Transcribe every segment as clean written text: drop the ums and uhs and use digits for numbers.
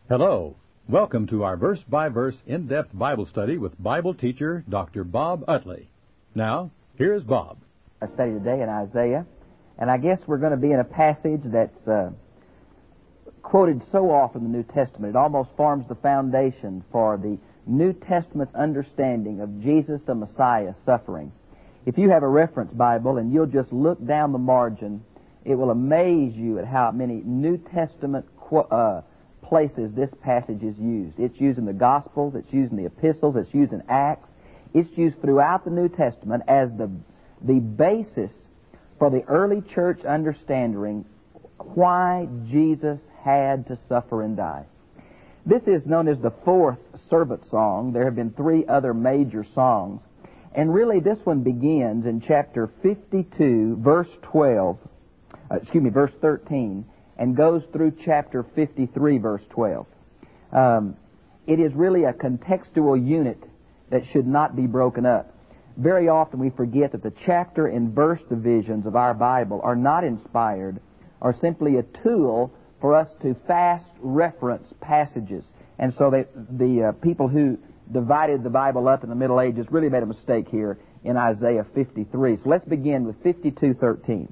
Hello. Welcome to our verse-by-verse in-depth Bible study with Bible teacher Dr. Bob Utley. Now, here's Bob. Our study today in Isaiah, and I guess we're going to be in a passage that's quoted so often in the New Testament. It almost forms the foundation for the New Testament's understanding of Jesus the Messiah's suffering. If you have a reference Bible and you'll just look down the margin, it will amaze you at how many New Testament places this passage is used. It's used in the Gospels, it's used in the Epistles, it's used in Acts. It's used throughout the New Testament as the basis for the early church understanding why Jesus had to suffer and die. This is known as the fourth servant song. There have been three other major songs. And really this one begins in chapter 52, verse 13, and goes through chapter 53, verse 12. It is really a contextual unit that should not be broken up. Very often we forget that the chapter and verse divisions of our Bible are not inspired, are simply a tool for us to fast reference passages. And so the people who divided the Bible up in the Middle Ages really made a mistake here in Isaiah 53. So let's begin with 52:13.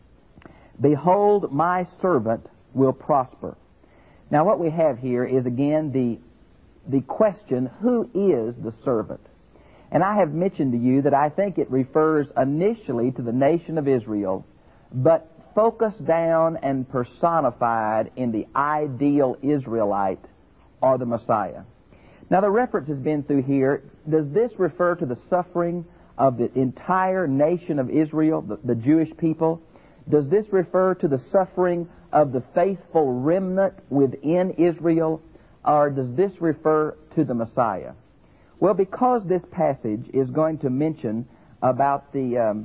Behold, my servant will prosper. Now what we have here is again the question, who is the servant? And I have mentioned to you that I think it refers initially to the nation of Israel, but focused down and personified in the ideal Israelite or the Messiah. Now the reference has been through here. Does this refer to the suffering of the entire nation of Israel, the Jewish people? Does this refer to the suffering of the faithful remnant within Israel, or does this refer to the Messiah? Well, because this passage is going to mention about the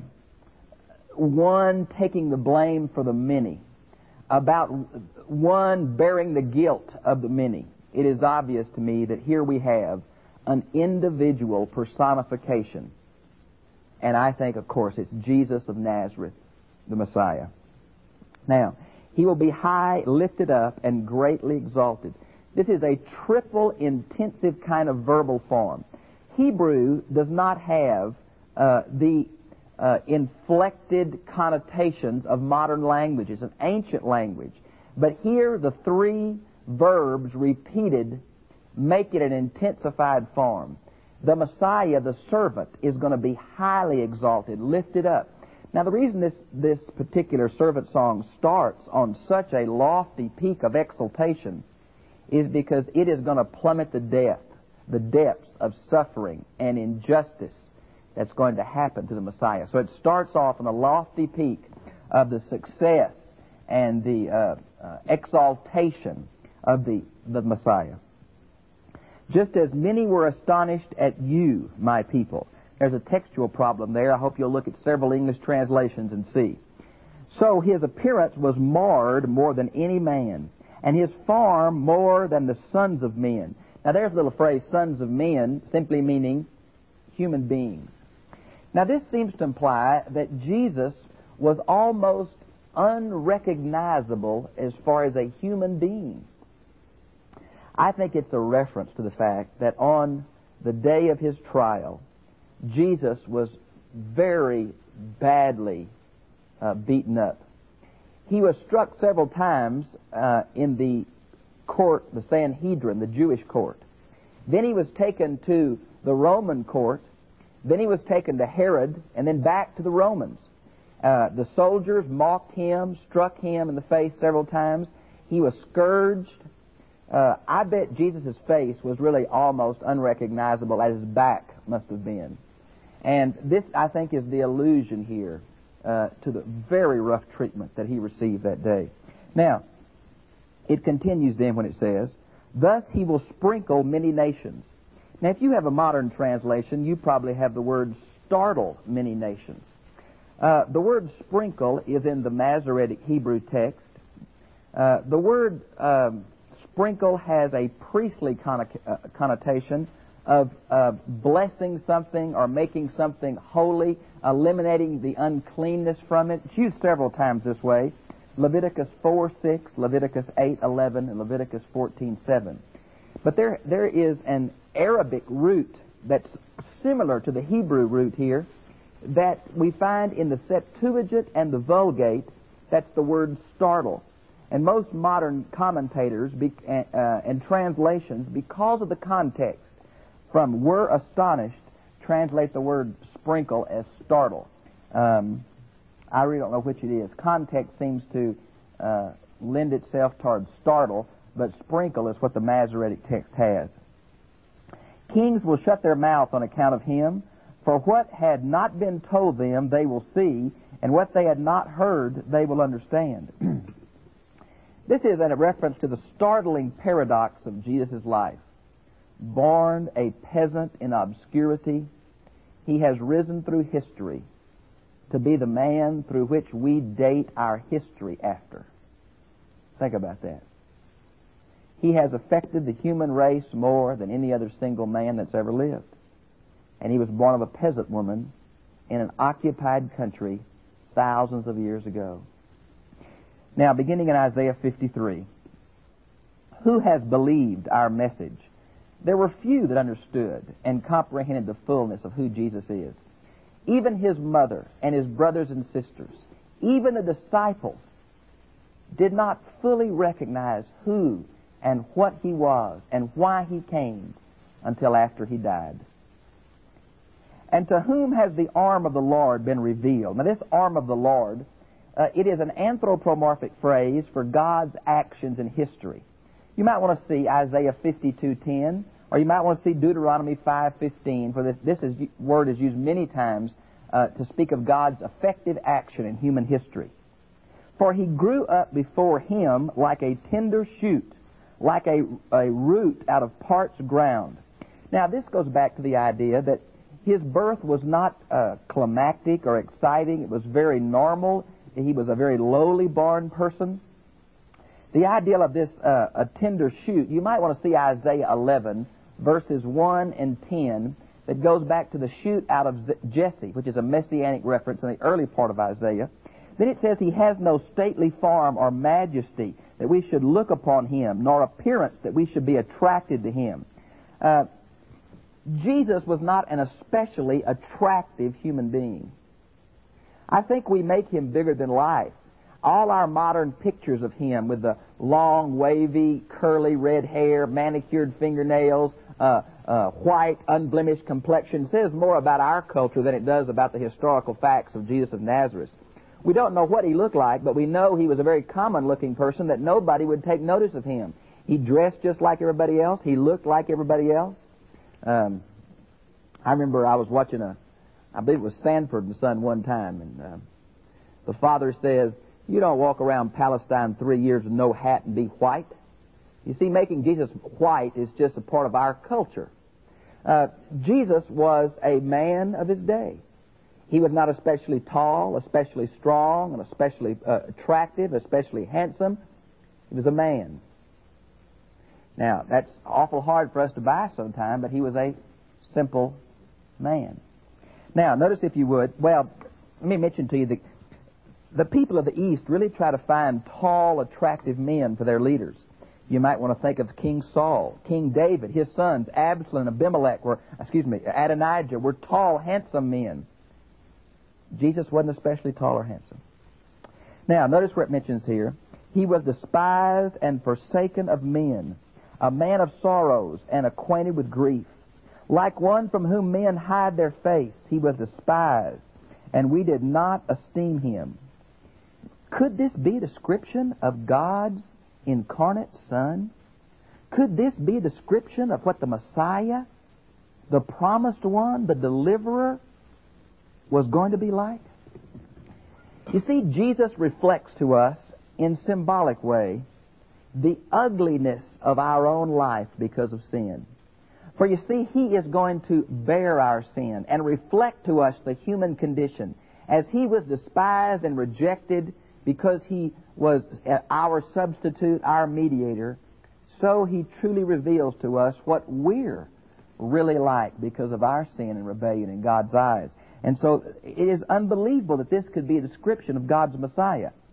one taking the blame for the many, about one bearing the guilt of the many, it is obvious to me that here we have an individual personification. And I think, of course, it's Jesus of Nazareth, the Messiah. Now, he will be high, lifted up, and greatly exalted. This is a triple intensive kind of verbal form. Hebrew does not have the inflected connotations of modern languages, an ancient language. But here the three verbs repeated make it an intensified form. The Messiah, the servant, is going to be highly exalted, lifted up. Now the reason this particular servant song starts on such a lofty peak of exaltation is because it is going to plummet the depths of suffering and injustice that's going to happen to the Messiah. So it starts off on a lofty peak of the success and the exaltation of the Messiah. Just as many were astonished at you, my people. There's a textual problem there. I hope you'll look at several English translations and see. So his appearance was marred more than any man, and his form more than the sons of men. Now there's a little phrase, sons of men, simply meaning human beings. Now this seems to imply that Jesus was almost unrecognizable as far as a human being. I think it's a reference to the fact that on the day of his trial, Jesus was very badly beaten up. He was struck several times in the court, the Sanhedrin, the Jewish court. Then he was taken to the Roman court. Then he was taken to Herod, and then back to the Romans. The soldiers mocked him, struck him in the face several times. He was scourged. I bet Jesus' face was really almost unrecognizable, as his back must have been. And this, I think, is the allusion here to the very rough treatment that he received that day. Now, it continues then when it says, thus he will sprinkle many nations. Now, if you have a modern translation, you probably have the word startle many nations. The word sprinkle is in the Masoretic Hebrew text. The word sprinkle has a priestly connotation of blessing something or making something holy, eliminating the uncleanness from it. It's used several times this way. Leviticus 4:6, Leviticus 8:11, and Leviticus 14:7. But there is an Arabic root that's similar to the Hebrew root here that we find in the Septuagint and the Vulgate. That's the word startle. And most modern commentators and translations, because of the context, from were astonished, translate the word sprinkle as startle. I really don't know which it is. Context seems to lend itself toward startle, but sprinkle is what the Masoretic text has. Kings will shut their mouth on account of him, for what had not been told them they will see, and what they had not heard they will understand. This is a reference to the startling paradox of Jesus' life. Born a peasant in obscurity, he has risen through history to be the man through which we date our history after. Think about that. He has affected the human race more than any other single man that's ever lived. And he was born of a peasant woman in an occupied country thousands of years ago. Now, beginning in Isaiah 53, who has believed our message? There were few that understood and comprehended the fullness of who Jesus is. Even his mother and his brothers and sisters, even the disciples, did not fully recognize who and what he was and why he came until after he died. And to whom has the arm of the Lord been revealed? Now, this arm of the Lord, it is an anthropomorphic phrase for God's actions in history. You might want to see Isaiah 52:10, or you might want to see Deuteronomy 5:15, for this word is used many times to speak of God's effective action in human history. For he grew up before him like a tender shoot, like a root out of parched ground. Now, this goes back to the idea that his birth was not climactic or exciting. It was very normal. He was a very lowly born person. The idea of this, a tender shoot, you might want to see Isaiah 11, verses 1 and 10, that goes back to the shoot out of Jesse, which is a messianic reference in the early part of Isaiah. Then it says, he has no stately form or majesty that we should look upon him, nor appearance that we should be attracted to him. Jesus was not an especially attractive human being. I think we make him bigger than life. All our modern pictures of him with the long, wavy, curly red hair, manicured fingernails, white, unblemished complexion says more about our culture than it does about the historical facts of Jesus of Nazareth. We don't know what he looked like, but we know he was a very common-looking person that nobody would take notice of him. He dressed just like everybody else. He looked like everybody else. I remember I was watching I believe it was Sanford and Son one time, and the father says, you don't walk around Palestine 3 years with no hat and be white. You see, making Jesus white is just a part of our culture. Jesus was a man of his day. He was not especially tall, especially strong, and especially attractive, especially handsome. He was a man. Now, that's awful hard for us to buy sometime, but he was a simple man. Now, notice if you would, well, let me mention to you that the people of the East really try to find tall, attractive men for their leaders. You might want to think of King Saul, King David, his sons, Absalom and Adonijah were tall, handsome men. Jesus wasn't especially tall or handsome. Now, notice where it mentions here, he was despised and forsaken of men, a man of sorrows and acquainted with grief. Like one from whom men hide their face, he was despised, and we did not esteem him. Could this be a description of God's incarnate Son? Could this be a description of what the Messiah, the promised one, the deliverer, was going to be like? You see, Jesus reflects to us in symbolic way the ugliness of our own life because of sin. For you see, he is going to bear our sin and reflect to us the human condition. As he was despised and rejected because he was our substitute, our mediator, so he truly reveals to us what we're really like because of our sin and rebellion in God's eyes. And so it is unbelievable that this could be a description of God's Messiah.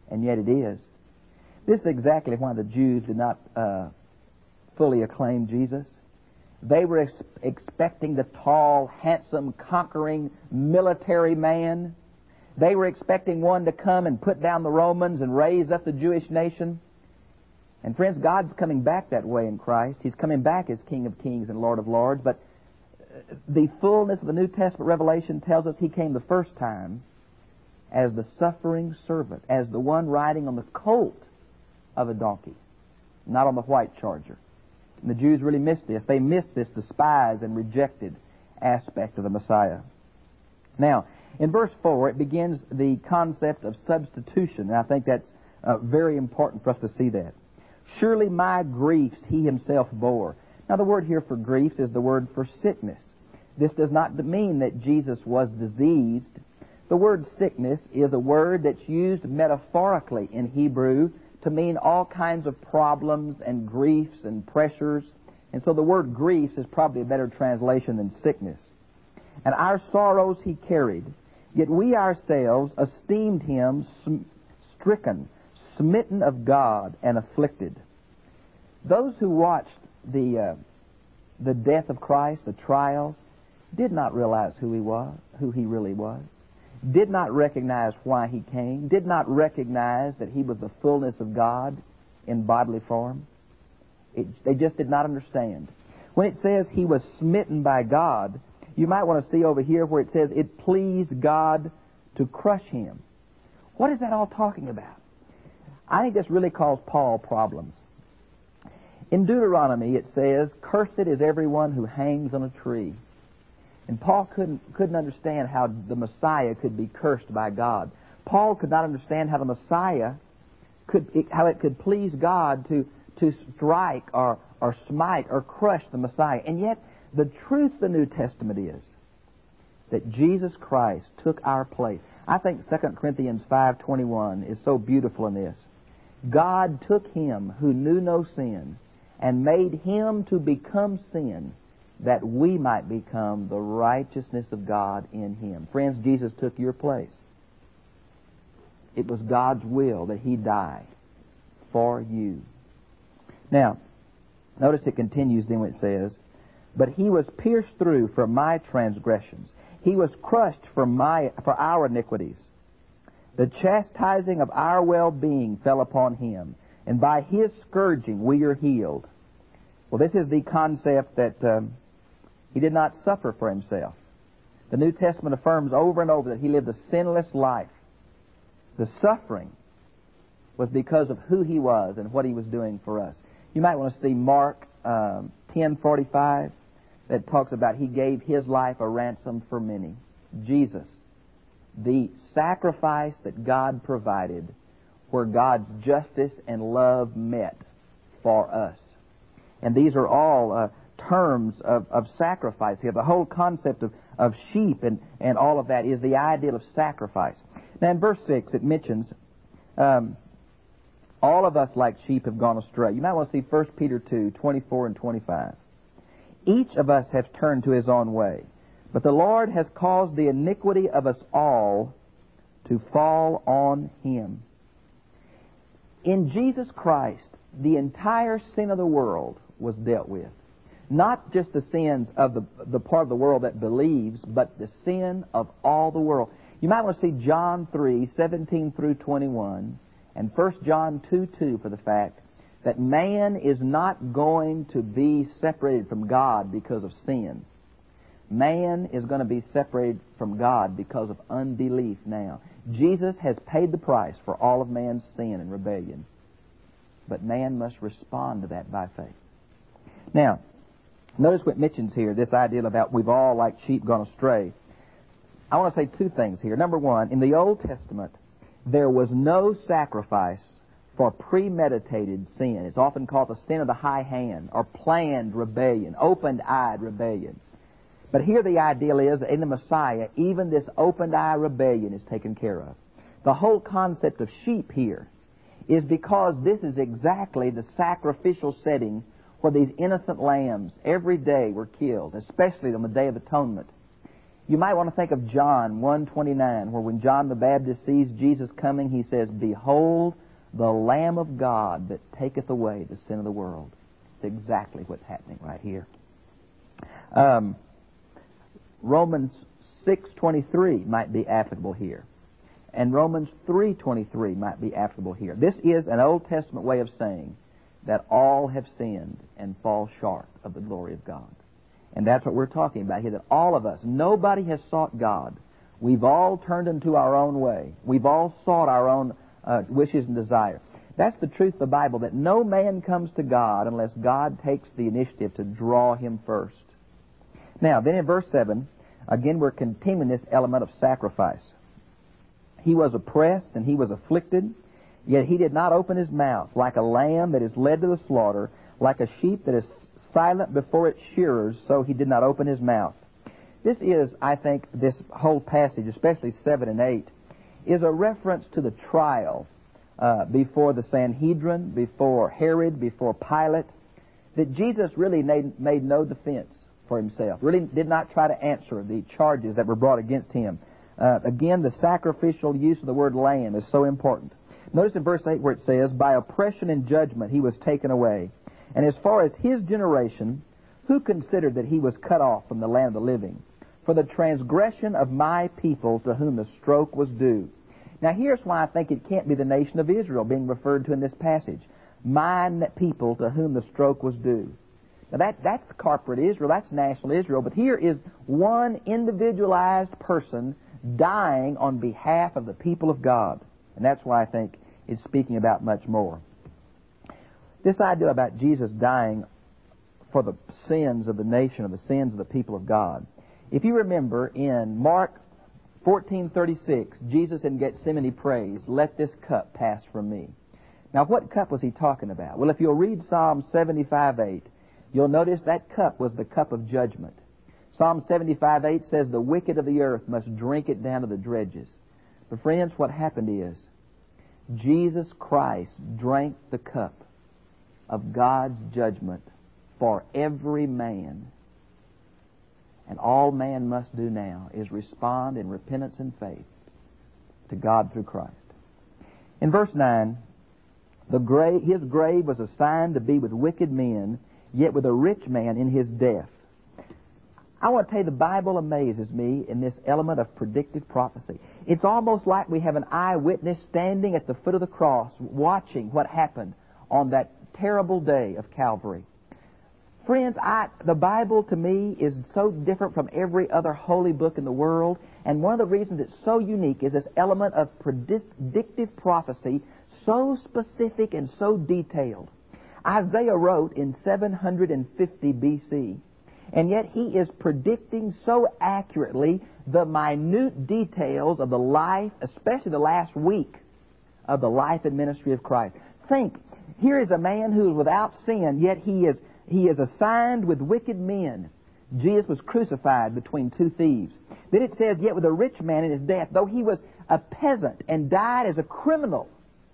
and yet it is. This is exactly why the Jews did not fully acclaim Jesus. They were expecting the tall, handsome, conquering military man. They were expecting one to come and put down the Romans and raise up the Jewish nation. And friends, God's coming back that way in Christ. He's coming back as King of Kings and Lord of Lords. But the fullness of the New Testament revelation tells us He came the first time as the suffering servant, as the one riding on the colt of a donkey, not on the white charger. And the Jews really missed this. They missed this despised and rejected aspect of the Messiah. Now, in verse 4, it begins the concept of substitution, and I think that's very important for us to see that. Surely my griefs He Himself bore. Now, the word here for griefs is the word for sickness. This does not mean that Jesus was diseased. The word sickness is a word that's used metaphorically in Hebrew to mean all kinds of problems and griefs and pressures. And so the word griefs is probably a better translation than sickness. And our sorrows He carried, yet we ourselves esteemed Him stricken, smitten of God, and afflicted. Those who watched the death of Christ, the trials, did not realize who He really was, did not recognize why He came, did not recognize that He was the fullness of God in bodily form. They just did not understand. When it says He was smitten by God, you might want to see over here where it says it pleased God to crush Him. What is that all talking about? I think this really caused Paul problems. In Deuteronomy it says, "Cursed is everyone who hangs on a tree." And Paul couldn't understand how the Messiah could be cursed by God. Paul could not understand how the Messiah how it could please God to strike or smite or crush the Messiah. And yet the truth of the New Testament is that Jesus Christ took our place. I think 2 Corinthians 5:21 is so beautiful in this. God took Him who knew no sin and made Him to become sin, that we might become the righteousness of God in Him. Friends, Jesus took your place. It was God's will that He died for you. Now, notice it continues then when it says, "But He was pierced through for my transgressions. He was crushed for our iniquities. The chastising of our well-being fell upon Him, and by His scourging we are healed." Well, this is the concept that He did not suffer for Himself. The New Testament affirms over and over that He lived a sinless life. The suffering was because of who He was and what He was doing for us. You might want to see Mark 10:45 that talks about He gave His life a ransom for many. Jesus, the sacrifice that God provided where God's justice and love met for us. And these are all terms of sacrifice here. The whole concept of sheep and all of that is the ideal of sacrifice. Now in verse 6 it mentions all of us like sheep have gone astray. You might want to see 1 Peter 2:24 and 25. Each of us has turned to his own way, but the Lord has caused the iniquity of us all to fall on Him. In Jesus Christ, the entire sin of the world was dealt with. Not just the sins of the part of the world that believes, but the sin of all the world. You might want to see John 3:17 through 21 and 1 John 2:2 for the fact that man is not going to be separated from God because of sin. Man is going to be separated from God because of unbelief now. Jesus has paid the price for all of man's sin and rebellion. But man must respond to that by faith. Now, notice what it mentions here, this idea about we've all like sheep gone astray. I want to say two things here. Number one, in the Old Testament, there was no sacrifice for premeditated sin. It's often called the sin of the high hand or planned rebellion, open-eyed rebellion. But here the ideal is that in the Messiah, even this open-eye rebellion is taken care of. The whole concept of sheep here is because this is exactly the sacrificial setting where these innocent lambs every day were killed, especially on the Day of Atonement. You might want to think of John 1:29, where when John the Baptist sees Jesus coming, he says, "Behold, the Lamb of God that taketh away the sin of the world." It's exactly what's happening right here. Romans 6:23 might be applicable here. And Romans 3:23 might be applicable here. This is an Old Testament way of saying that all have sinned and fall short of the glory of God. And that's what we're talking about here, that all of us, nobody has sought God. We've all turned into our own way. We've all sought our own wishes and desires. That's the truth of the Bible, that no man comes to God unless God takes the initiative to draw him first. Now, then in verse 7, again we're continuing this element of sacrifice. He was oppressed and he was afflicted, yet he did not open his mouth. Like a lamb that is led to the slaughter, like a sheep that is silent before its shearers, so he did not open his mouth. This is, I think, this whole passage, especially 7 and 8, is a reference to the trial before the Sanhedrin, before Herod, before Pilate, that Jesus really made no defense for himself, really did not try to answer the charges that were brought against him. Again, the sacrificial use of the word lamb is so important. Notice in verse 8 where it says, "By oppression and judgment he was taken away. And as far as his generation, who considered that he was cut off from the land of the living? For the transgression of my people to whom the stroke was due." Now here's why I think it can't be the nation of Israel being referred to in this passage. My people to whom the stroke was due. Now that's corporate Israel, that's national Israel, but here is one individualized person dying on behalf of the people of God. And that's why I think it's speaking about much more. This idea about Jesus dying for the sins of the nation, or the sins of the people of God. If you remember in Mark 14:36, Jesus in Gethsemane prays, "Let this cup pass from me." Now what cup was he talking about? Well, if you'll read Psalm 75:8, you'll notice that cup was the cup of judgment. Psalm 75:8 says, "The wicked of the earth must drink it down to the dredges." But friends, what happened is, Jesus Christ drank the cup of God's judgment for every man. And all man must do now is respond in repentance and faith to God through Christ. In verse 9, his grave was assigned to be with wicked men, yet with a rich man in his death. I want to tell you, the Bible amazes me in this element of predictive prophecy. It's almost like we have an eyewitness standing at the foot of the cross watching what happened on that terrible day of Calvary. Friends, the Bible to me is so different from every other holy book in the world, and one of the reasons it's so unique is this element of predictive prophecy, so specific and so detailed. Isaiah wrote in 750 BC, and yet he is predicting so accurately the minute details of the life, especially the last week of the life and ministry of Christ. Think, here is a man who is without sin, yet he is assigned with wicked men. Jesus was crucified between two thieves. Then it says, yet with a rich man in his death, though he was a peasant and died as a criminal,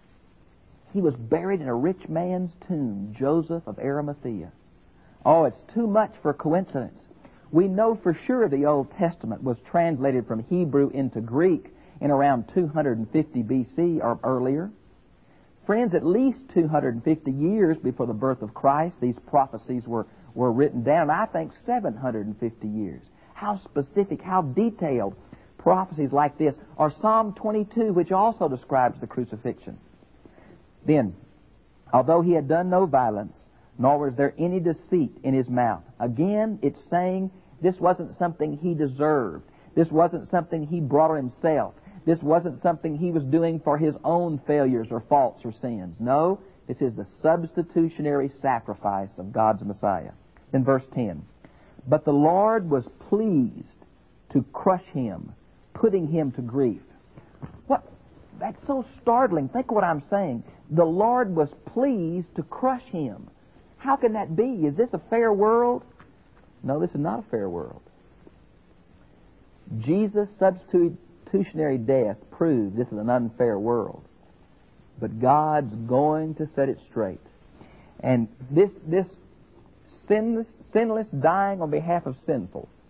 he was buried in a rich man's tomb, Joseph of Arimathea. Oh, it's too much for coincidence. We know for sure the Old Testament was translated from Hebrew into Greek in around 250 BC or earlier. Friends, at least 250 years before the birth of Christ, these prophecies were written down. I think 750 years. How specific, how detailed prophecies like this. Or Psalm 22, which also describes the crucifixion. Then, although he had done no violence, nor was there any deceit in his mouth. Again, it's saying this wasn't something he deserved. This wasn't something he brought on himself. This wasn't something he was doing for his own failures or faults or sins. No, this is the substitutionary sacrifice of God's Messiah. In verse 10, but the Lord was pleased to crush him, putting him to grief. What? That's so startling. Think of what I'm saying. The Lord was pleased to crush him. How can that be? Is this a fair world? No, this is not a fair world. Jesus' substitutionary death proved this is an unfair world. But God's going to set it straight. And this sinless dying on behalf of sinful,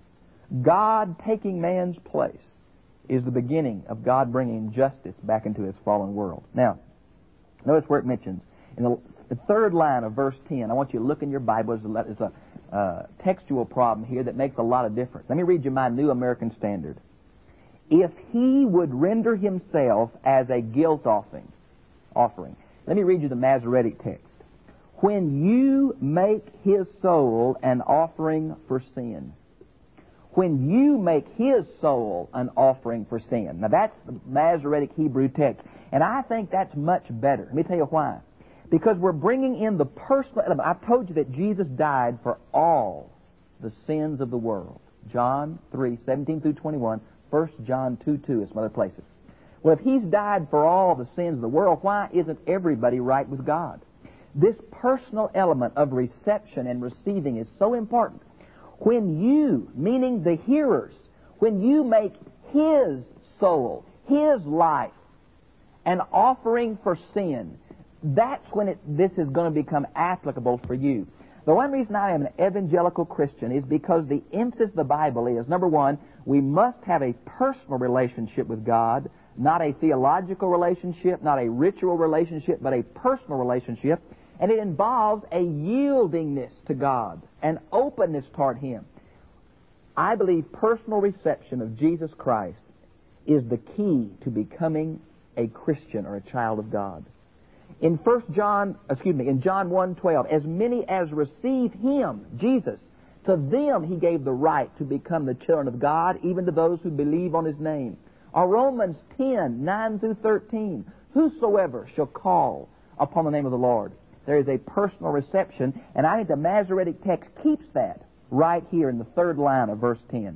God taking man's place is the beginning of God bringing justice back into His fallen world. Now, notice where it mentions, in the third line of verse 10, I want you to look in your Bible. There's a textual problem here that makes a lot of difference. Let me read you my New American Standard. If he would render himself as a guilt offering. Let me read you the Masoretic text. When you make his soul an offering for sin. When you make his soul an offering for sin. Now that's the Masoretic Hebrew text. And I think that's much better. Let me tell you why. Because we're bringing in the personal element. I've told you that Jesus died for all the sins of the world. John 3:17 through 21. 1 John 2:2 and some other places. Well, if He's died for all the sins of the world, why isn't everybody right with God? This personal element of reception and receiving is so important. When you, meaning the hearers, when you make His soul, His life, an offering for sin, that's when this is going to become applicable for you. The one reason I am an evangelical Christian is because the emphasis of the Bible is, number one, we must have a personal relationship with God, not a theological relationship, not a ritual relationship, but a personal relationship. And it involves a yieldingness to God, an openness toward Him. I believe personal reception of Jesus Christ is the key to becoming a Christian or a child of God. In John 1:12, as many as receive Him, Jesus, to them He gave the right to become the children of God, even to those who believe on His name. Or Romans 10:9 through 13, whosoever shall call upon the name of the Lord. There is a personal reception, and I think the Masoretic text keeps that right here in the third line of verse 10.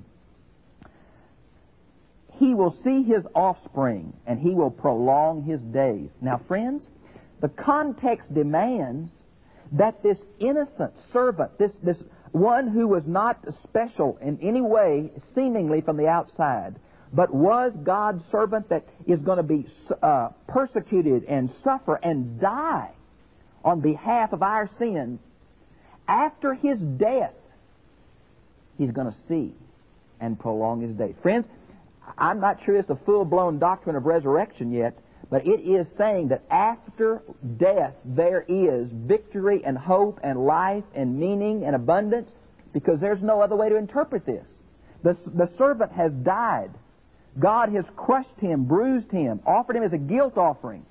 He will see his offspring, and he will prolong his days. Now, friends, the context demands that this innocent servant, this one who was not special in any way, seemingly from the outside, but was God's servant that is going to be persecuted and suffer and die on behalf of our sins, after his death, he's going to see and prolong his days. Friends, I'm not sure it's a full-blown doctrine of resurrection yet, but it is saying that after death there is victory and hope and life and meaning and abundance, because there's no other way to interpret this. The servant has died. God has crushed him, bruised him, offered him as a guilt offering.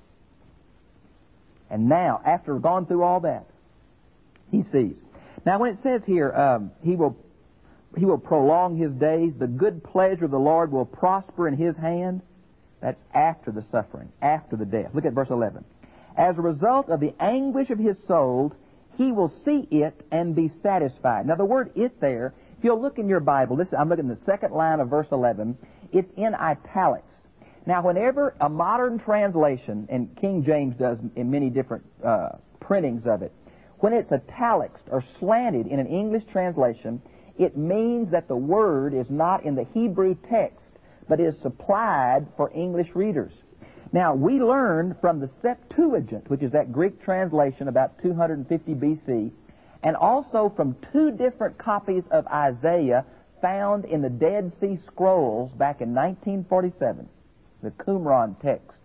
And now, after gone through all that, he sees. Now, when it says here, he will prolong his days, the good pleasure of the Lord will prosper in his hand, that's after the suffering, after the death. Look at verse 11. As a result of the anguish of his soul, he will see it and be satisfied. Now, the word "it" there, if you'll look in your Bible, I'm looking at the second line of verse 11, it's in italics. Now, whenever a modern translation, and King James does in many different printings of it, when it's italics or slanted in an English translation, it means that the word is not in the Hebrew text, but is supplied for English readers. Now, we learn from the Septuagint, which is that Greek translation about 250 B.C., and also from two different copies of Isaiah found in the Dead Sea Scrolls back in 1947, the Qumran text.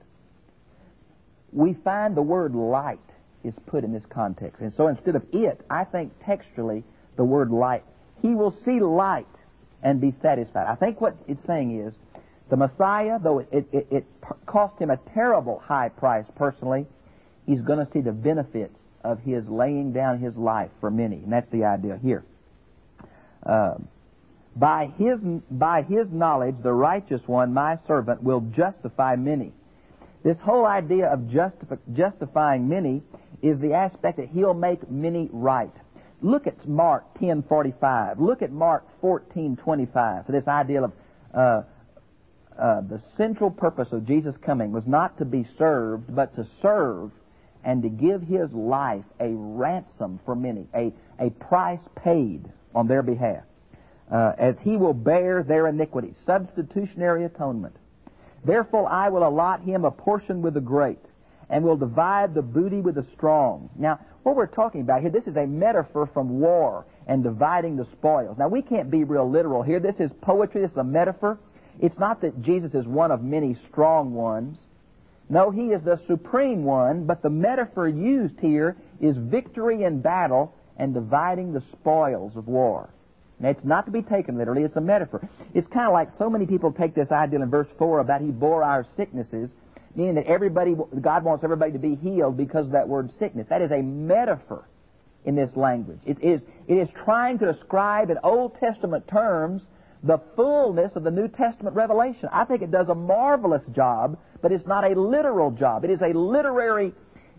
We find the word light is put in this context. And so instead of "it," I think textually the word light. He will see light and be satisfied. I think what it's saying is the Messiah, though it cost him a terrible high price personally, he's going to see the benefits of his laying down his life for many. And that's the idea here. By his knowledge, the righteous one, my servant, will justify many. This whole idea of justifying many is the aspect that he'll make many right. Look at Mark 10:45. Look at Mark 14:25. For this idea of the central purpose of Jesus' coming was not to be served, but to serve and to give his life a ransom for many, a price paid on their behalf, as he will bear their iniquities. Substitutionary atonement. Therefore I will allot him a portion with the great, and will divide the booty with the strong. Now, what we're talking about here, this is a metaphor from war and dividing the spoils. Now, we can't be real literal here. This is poetry. This is a metaphor. It's not that Jesus is one of many strong ones. No, He is the supreme one, but the metaphor used here is victory in battle and dividing the spoils of war. Now, it's not to be taken literally. It's a metaphor. It's kind of like so many people take this idea in verse 4 about He bore our sicknesses, meaning that God wants everybody to be healed because of that word sickness. That is a metaphor in this language. It is trying to describe in Old Testament terms the fullness of the New Testament revelation. I think it does a marvelous job, but it's not a literal job. It is a literary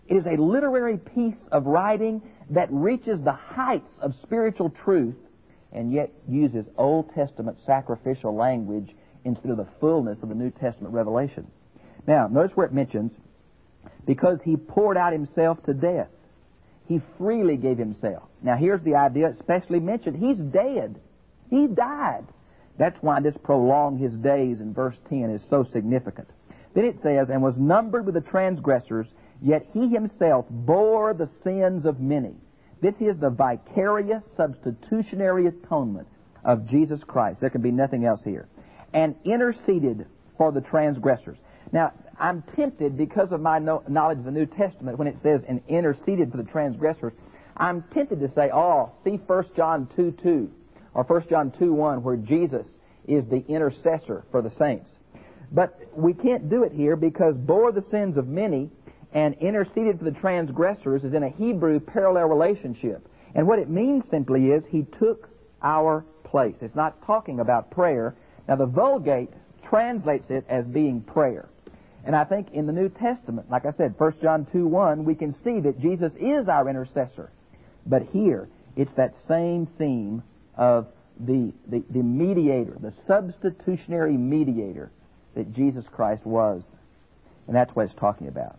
piece of writing that reaches the heights of spiritual truth and yet uses Old Testament sacrificial language instead of the fullness of the New Testament revelation. Now, notice where it mentions, because He poured out Himself to death. He freely gave Himself. Now, here's the idea especially mentioned. He's dead. He died. That's why this prolonged His days in verse 10 is so significant. Then it says, and was numbered with the transgressors, yet He Himself bore the sins of many. This is the vicarious substitutionary atonement of Jesus Christ. There can be nothing else here. And interceded for the transgressors. Now, I'm tempted, because of my knowledge of the New Testament, when it says, and interceded for the transgressors, I'm tempted to say, see 1 John 2:2 or 1 John 2:1, where Jesus is the intercessor for the saints. But we can't do it here, because bore the sins of many and interceded for the transgressors is in a Hebrew parallel relationship. And what it means simply is He took our place. It's not talking about prayer. Now, the Vulgate translates it as being prayer. And I think in the New Testament, like I said, 1 John 2:1, we can see that Jesus is our intercessor. But here, it's that same theme of the mediator, the substitutionary mediator that Jesus Christ was. And that's what it's talking about.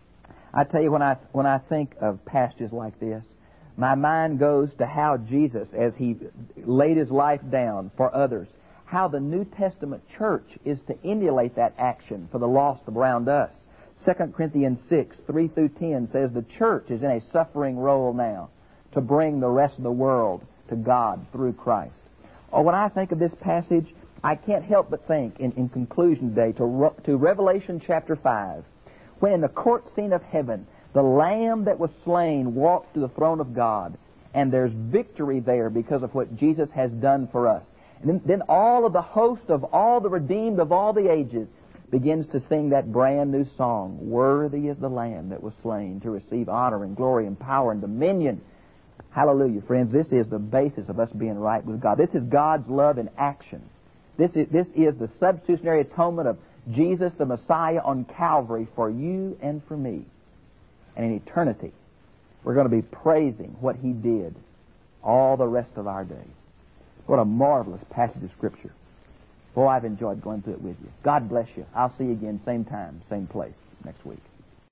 I tell you, when I think of passages like this, my mind goes to how Jesus, as He laid His life down for others, how the New Testament church is to emulate that action for the lost around us. 2 Corinthians 6:3-10 says the church is in a suffering role now to bring the rest of the world to God through Christ. When I think of this passage, I can't help but think, in conclusion today, to Revelation chapter 5, when in the court scene of heaven, the Lamb that was slain walks to the throne of God, and there's victory there because of what Jesus has done for us. And then all of the host of all the redeemed of all the ages begins to sing that brand new song, worthy is the Lamb that was slain to receive honor and glory and power and dominion. Hallelujah, friends. This is the basis of us being right with God. This is God's love in action. This is the substitutionary atonement of Jesus the Messiah on Calvary for you and for me. And in eternity, we're going to be praising what He did all the rest of our days. What a marvelous passage of Scripture. Boy, I've enjoyed going through it with you. God bless you. I'll see you again, same time, same place, next week.